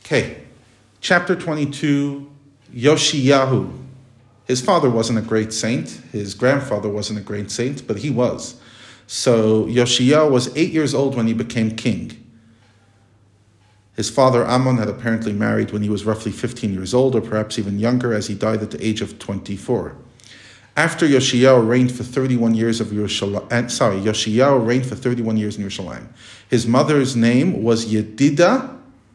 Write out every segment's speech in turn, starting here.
Okay, chapter 22, Yoshiyahu. His father wasn't a great saint. His grandfather wasn't a great saint, but he was. So Yoshiyahu was 8 years old when he became king. His father Ammon had apparently married when he was roughly 15 years old, or perhaps even younger, as he died at the age of 24. After Yoshiyahu reigned for 31 years Yoshiyahu reigned for 31 years in Yerushalayim. His mother's name was Yedida,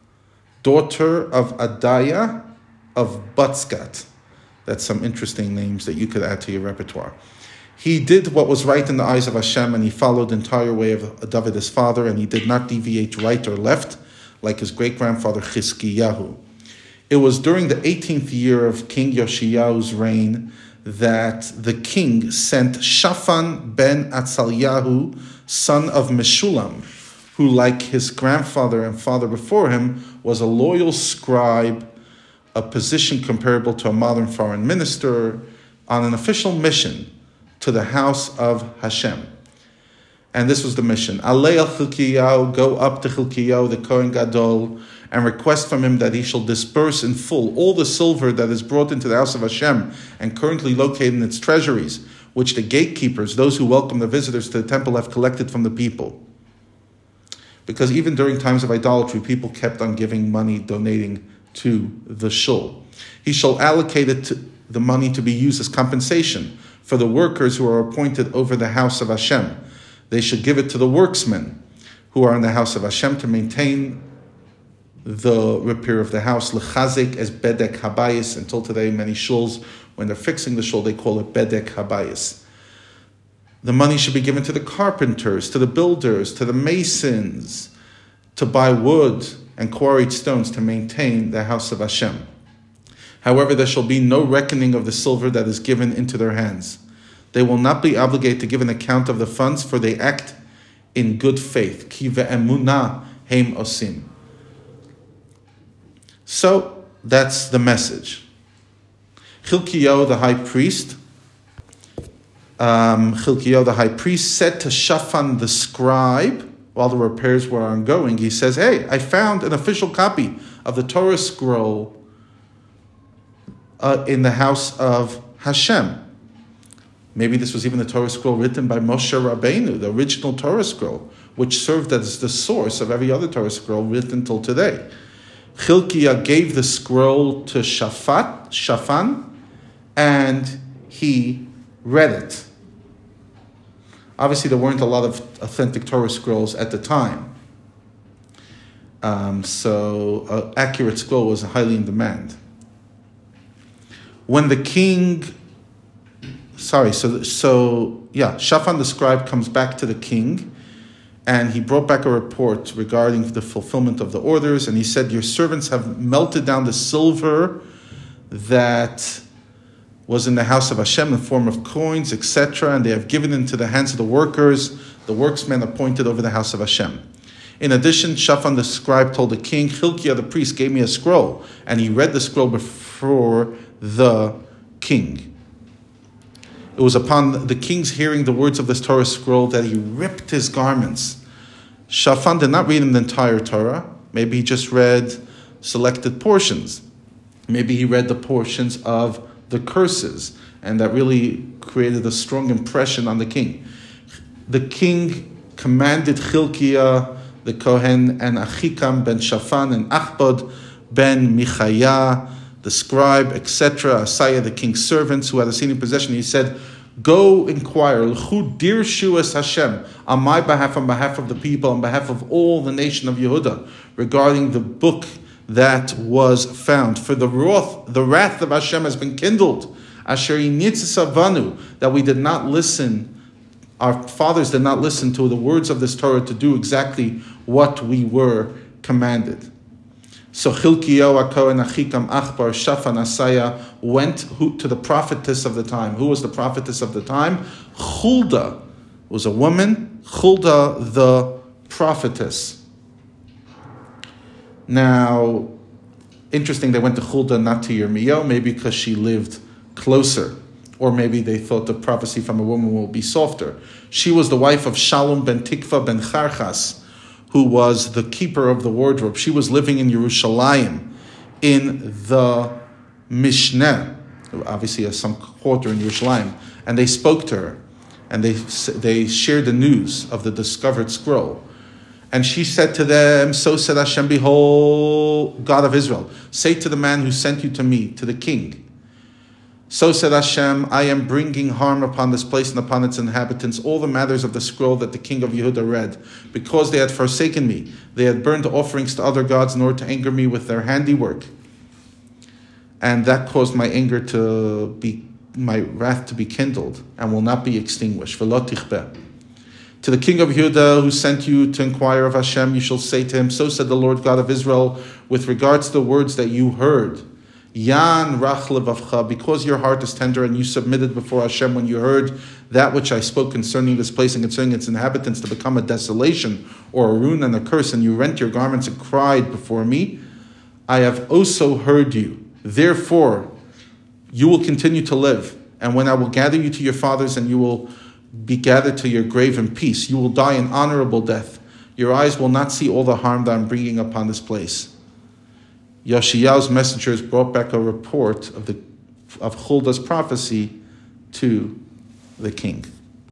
daughter of Adaya of Batzgat. That's some interesting names that you could add to your repertoire. He did what was right in the eyes of Hashem, and he followed the entire way of David, his father, and he did not deviate right or left like his great-grandfather Chizkiyahu. It was during the 18th year of King Yoshiyahu's reign that the king sent Shaphan ben Atzalyahu, son of Meshulam, who, like his grandfather and father before him, was a loyal scribe, a position comparable to a modern foreign minister, on an official mission to the house of Hashem. And this was the mission. Alei al Chilkiyahu, go up to Chilkiyahu, the Kohen Gadol, and request from him that he shall disperse in full all the silver that is brought into the house of Hashem and currently located in its treasuries, which the gatekeepers, those who welcome the visitors to the temple, have collected from the people. Because even during times of idolatry, people kept on giving money, donating to the shul. He shall allocate the money to be used as compensation for the workers who are appointed over the house of Hashem. They should give it to the worksmen who are in the house of Hashem to maintain the repair of the house. L'chazik as bedek habayis. Until today, many shuls, when they're fixing the shul, they call it bedek habayis. The money should be given to the carpenters, to the builders, to the masons, to buy wood and quarried stones to maintain the house of Hashem. However, there shall be no reckoning of the silver that is given into their hands. They will not be obligated to give an account of the funds, for they act in good faith. Ki ve'emunah heim osim. So, that's the message. Chilkiyahu, the high priest, said to Shaphan the scribe, while the repairs were ongoing, he says, hey, I found an official copy of the Torah scroll in the house of Hashem. Maybe this was even the Torah scroll written by Moshe Rabbeinu, the original Torah scroll, which served as the source of every other Torah scroll written till today. Chilkiah gave the scroll to Shaphan, and he read it. Obviously, there weren't a lot of authentic Torah scrolls at the time. So an accurate scroll was highly in demand. When the king... Shaphan the scribe comes back to the king, and he brought back a report regarding the fulfillment of the orders, and he said, your servants have melted down the silver that was in the house of Hashem in the form of coins, etc., and they have given into the hands of the workers, the worksmen appointed over the house of Hashem. In addition, Shaphan the scribe told the king, Chilkiah the priest gave me a scroll, and he read the scroll before the king. It was upon the king's hearing the words of this Torah scroll that he ripped his garments. Shaphan did not read him the entire Torah. Maybe he just read selected portions. Maybe he read the portions of the curses, and that really created a strong impression on the king. The king commanded Chilkiah, the Kohen, and Achikam ben Shaphan, and Achbod ben Michaiah, the scribe, etc., Asaiah, the king's servants who had a seat in possession. He said, go inquire, L'chu dir shuas Hashem, on my behalf, on behalf of the people, on behalf of all the nation of Yehuda, regarding the book that was found. For the wrath of Hashem has been kindled, Asher Savanu, that we did not listen, our fathers did not listen to the words of this Torah to do exactly what we were commanded. So Chilkiyahu HaKohen, Achikam, Achbar, Shaphan, Asaiah went to the prophetess of the time. Who was the prophetess of the time? Huldah was a woman. Huldah the prophetess. Now, interesting, they went to Huldah, not to Yirmiyahu, maybe because she lived closer. Or maybe they thought the prophecy from a woman will be softer. She was the wife of Shalom ben Tikva ben Charchas, who was the keeper of the wardrobe. She was living in Yerushalayim, in the Mishneh, obviously some quarter in Yerushalayim, and they spoke to her, and they shared the news of the discovered scroll. And she said to them, so said Hashem, behold, God of Israel, say to the man who sent you to me, to the king, so said Hashem, I am bringing harm upon this place and upon its inhabitants, all the matters of the scroll that the king of Yehuda read, because they had forsaken me. They had burned offerings to other gods in order to anger me with their handiwork. And that caused my wrath to be kindled and will not be extinguished. V'lo tichbeh. To the king of Yehuda who sent you to inquire of Hashem, you shall say to him, so said the Lord God of Israel, with regards to the words that you heard, Yan rach levavcha, because your heart is tender and you submitted before Hashem when you heard that which I spoke concerning this place and concerning its inhabitants to become a desolation or a ruin and a curse, and you rent your garments and cried before me, I have also heard you. Therefore, you will continue to live. And when I will gather you to your fathers and you will be gathered to your grave in peace, you will die an honorable death. Your eyes will not see all the harm that I'm bringing upon this place. Yoshiyahu's messengers brought back a report of Hulda's prophecy to the king.